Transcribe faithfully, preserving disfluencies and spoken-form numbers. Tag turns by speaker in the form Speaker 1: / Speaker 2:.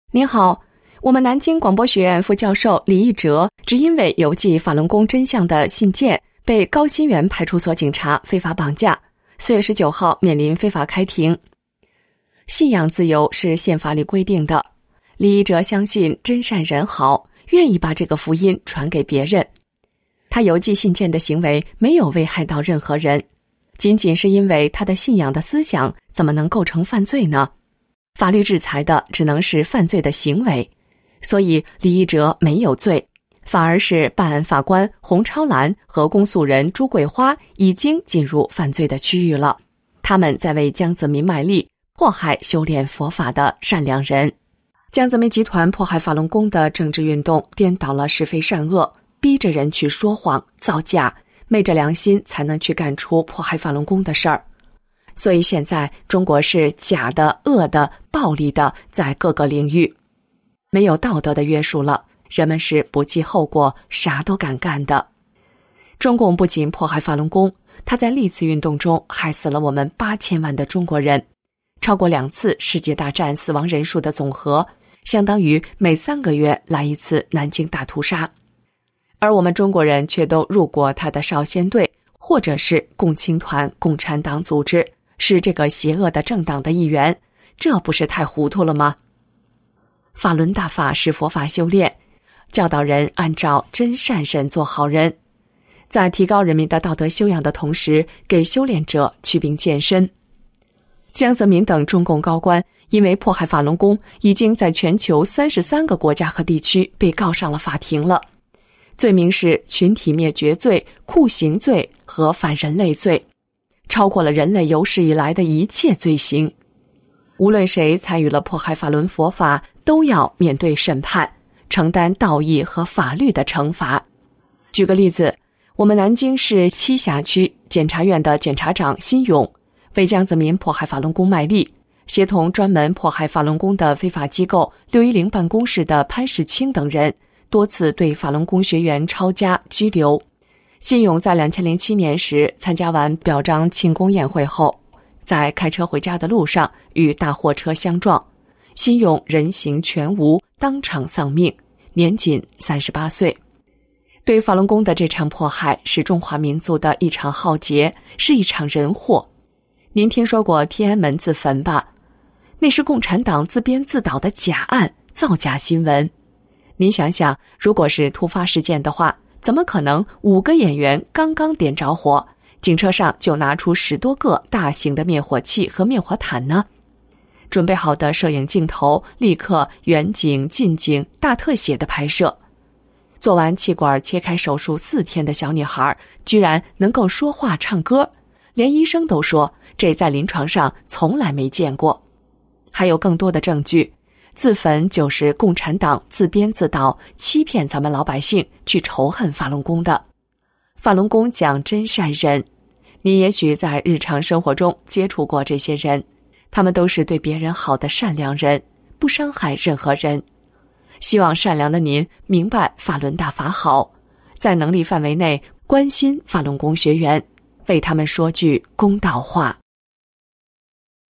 Speaker 1: 您好，我们南京广播学院副教授李义哲只因为邮寄法轮功真相的信件，被高新园派出所警察非法绑架，四月十九号面临非法开庭。信仰自由是宪法里规定的，李义哲相信真善人好，愿意把这个福音传给别人。他邮寄信件的行为没有危害到任何人，仅仅是因为他的信仰的思想怎么能构成犯罪呢？法律制裁的只能是犯罪的行为，所以李义哲没有罪，反而是办案法官洪超兰和公诉人朱桂花已经进入犯罪的区域了。他们在为江泽民卖力，迫害修炼佛法的善良人。江泽民集团迫害法轮功的政治运动，颠倒了是非善恶，逼着人去说谎造假，昧着良心才能去干出迫害法轮功的事儿。所以现在中国是假的、恶的、暴力的，在各个领域没有道德的约束了，人们是不计后果，啥都敢干的。中共不仅迫害法轮功，他在历次运动中害死了我们八千万的中国人，超过两次世界大战死亡人数的总和，相当于每三个月来一次南京大屠杀。而我们中国人却都入过他的少先队，或者是共青团、共产党组织，是这个邪恶的政党的一员，这不是太糊涂了吗？法轮大法是佛法修炼，教导人按照真善忍做好人，在提高人民的道德修养的同时，给修炼者祛病健身。江泽民等中共高官因为迫害法轮功，已经在全球三十三个国家和地区被告上了法庭了，罪名是群体灭绝罪、酷刑罪和反人类罪，超过了人类有史以来的一切罪行。无论谁参与了迫害法轮佛法，都要面对审判，承担道义和法律的惩罚。举个例子，我们南京市栖霞区检察院的检察长辛勇为江泽民迫害法轮功卖力，协同专门迫害法轮功的非法机构六一零办公室的潘世清等人，多次对法轮功学员抄家拘留。辛勇在两千零七年时参加完表彰庆功宴会后，在开车回家的路上与大货车相撞，辛勇人形全无，当场丧命，年仅三十八岁。对法轮功的这场迫害是中华民族的一场浩劫，是一场人祸。您听说过天安门自焚吧？那是共产党自编自导的假案，造假新闻。您想想，如果是突发事件的话，怎么可能五个演员刚刚点着火，警车上就拿出十多个大型的灭火器和灭火毯呢？准备好的摄影镜头立刻远景、近景、大特写的拍摄。做完气管切开手术四天的小女孩，居然能够说话唱歌，连医生都说这在临床上从来没见过。还有更多的证据，自焚就是共产党自编自导，欺骗咱们老百姓去仇恨法轮功的。法轮功讲真善忍，你也许在日常生活中接触过这些人，他们都是对别人好的善良人，不伤害任何人。希望善良的您明白法轮大法好，在能力范围内关心法轮功学员，为他们说句公道话。